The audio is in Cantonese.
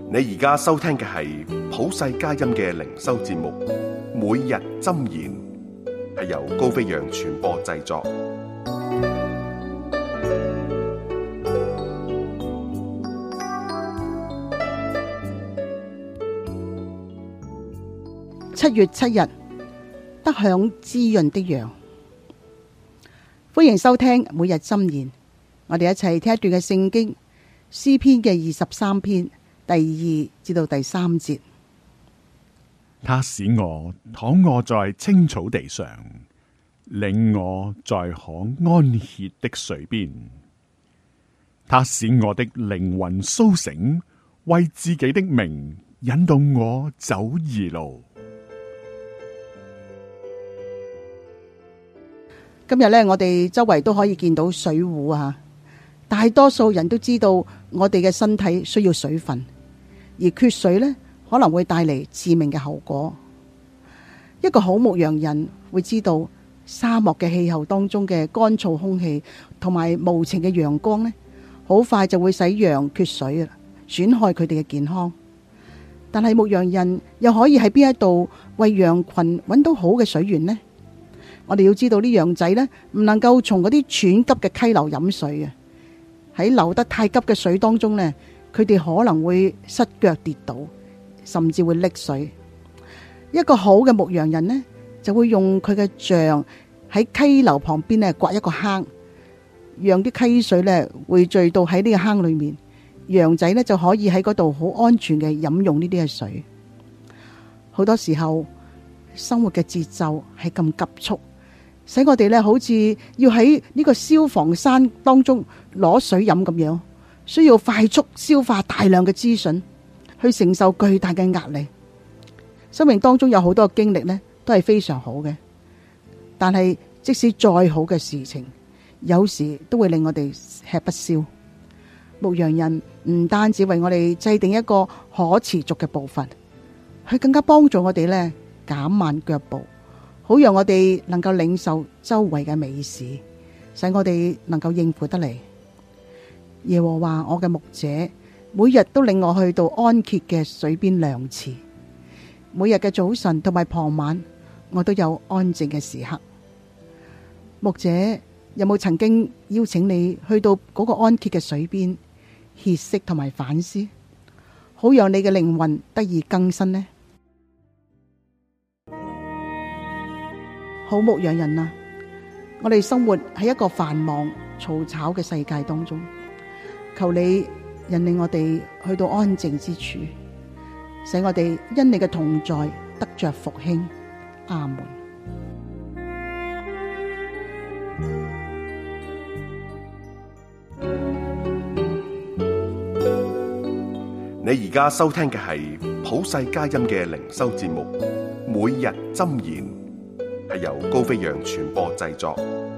你而家收聽嘅係普世佳音嘅靈修節目，每日箴言，係由高飛揚傳播製作。 7月7日，得享滋潤的羊。歡迎收聽每日箴言，我哋一齊聽一段嘅聖經，詩篇嘅23篇第2至到第3節。 他使我躺臥在青草地上，領我在可安歇的水邊。他使我的靈魂蘇醒，為自己的名引導我走義路。 今日呢，我哋周圍都可以見到水壺啊，大多數人都知道我哋嘅身體需要水分，而缺水呢，可能會帶嚟致命嘅後果。一個好牧羊人會知道，沙漠嘅氣候當中嘅乾燥空氣同埋無情嘅陽光呢，好快就會使羊缺水啊，損害佢哋嘅健康。但係牧羊人又可以喺邊一度為羊群揾到好嘅水源呢？我哋要知道啲羊仔呢，唔能夠從嗰啲湍急嘅溪流飲水啊！喺流得太急嘅水當中呢，佢哋可能會失腳跌倒，甚至會溺水。一個好嘅牧羊人呢，就會用佢嘅杖喺溪流旁邊呢掘一個坑，讓啲溪水呢匯聚到喺呢個坑裏面，羊仔呢就可以喺嗰度好安全嘅飲用呢啲嘅水。好多時候生活嘅節奏係咁急促，使我哋咧好似要喺呢個消防山當中攞水飲咁樣，需要快速消化大量嘅資訊，去承受巨大嘅壓力。生命當中有好多經歷呢，都係非常好嘅，但係即使再好嘅事情，有時都會令我哋吃不消。牧羊人唔單止為我哋制定一個可持續嘅步伐，佢更加幫助我哋呢減慢腳步，好讓我哋能夠領受周圍嘅美事，使我哋能夠應付得嚟。耶和華我嘅牧者，每日都領我去到安歇嘅水邊涼池。每日嘅早晨同埋傍晚，我都有安靜嘅時刻。牧者有冇曾經邀請你去到嗰個安歇嘅水邊歇息同埋反思，好讓你嘅靈魂得以更新呢？好牧羊人啊，我哋生活喺一個繁忙嘈吵嘅世界當中，求你引領我哋去到安靜之處，使我哋因你嘅同在得着復興。阿門。 你而家收聽嘅係普世佳音嘅靈修節目，每日箴言，係由高飛揚傳播製作。